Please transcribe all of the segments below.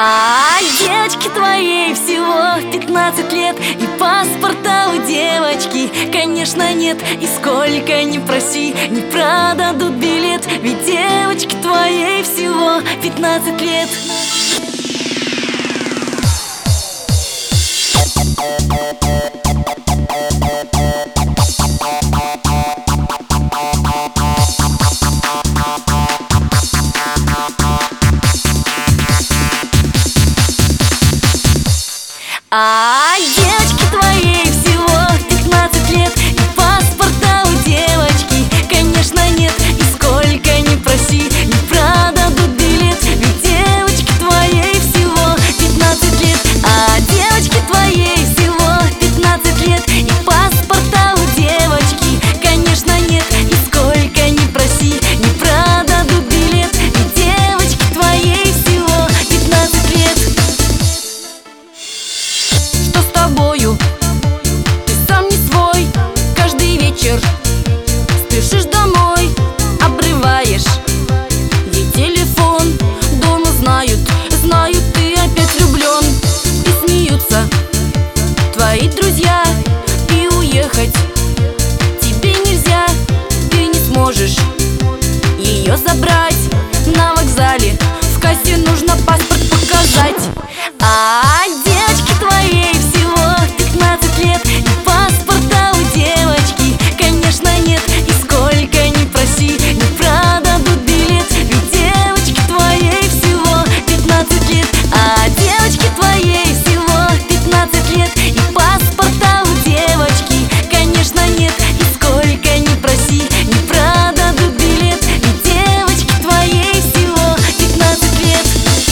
А девочке твоей всего 15 лет, и паспорта у девочки, конечно, нет. И сколько ни проси, не продадут билет, ведь девочке твоей всего 15 лет. А девочке твоей всего 15 лет, и паспорта у девочки, конечно, нет. И сколько ни проси, не продадут билет, ведь девочке твоей всего 15 лет. А девочке твоей всего 15 лет, и паспорта у девочки, конечно, нет. И сколько ни проси, не продадут билет, ведь девочке твоей всего 15 лет. Что с тобою? Ты сам не свой. Каждый вечер спешишь домой, обрываешь ей телефон. Дома знают, ты опять влюблен. И смеются твои друзья. И уехать тебе нельзя. Ты не сможешь ее забрать. На вокзале в кассе нужно паспорт показать. А девочке твоей всего 15 лет, и паспорта у девочки, конечно, нет. И сколько ни проси, не продадут билет, ведь девочке твоей всего 15 лет. А девочке твоей всего 15 лет, и паспорта у девочки, конечно, нет. И сколько ни проси, не продадут билет, ведь девочке твоей всего 15 лет.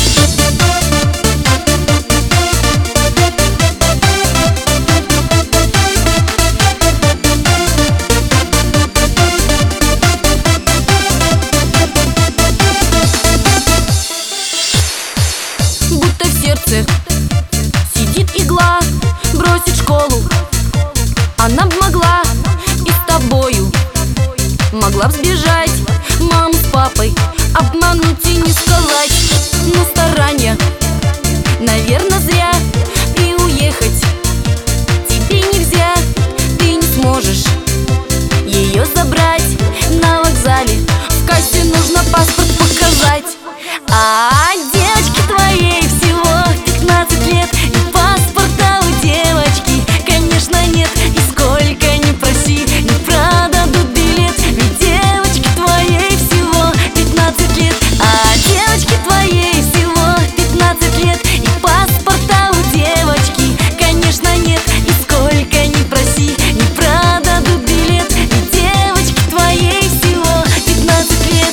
Будто в сердце сидит игла, бросит школу она б могла, и с тобою могла б сбежать. Маму с папой обмануть и не сказать. Но старания, наверное, зря. И уехать тебе нельзя. Ты не сможешь ее забрать. На вокзале в кассе нужно паспорт показать. А девочке твоей всего 15 лет, и паспорта у девочки, конечно, нет. И сколько ни проси, не продадут билет, ведь девочке твоей всего 15 лет. А девочке твоей всего 15 лет, и паспорта у девочки, конечно, нет. И сколько ни проси, не продадут билет, ведь девочке твоей всего 15 лет.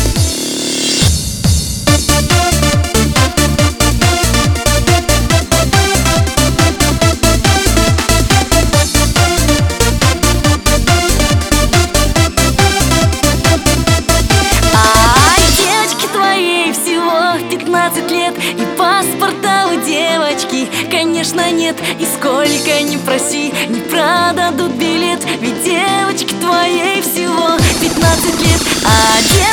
А девочке твоей всего 15 лет, и паспорта у девочки, конечно, нет. И сколько ни проси, не продадут билет, ведь девочке твоей всего 15 лет. А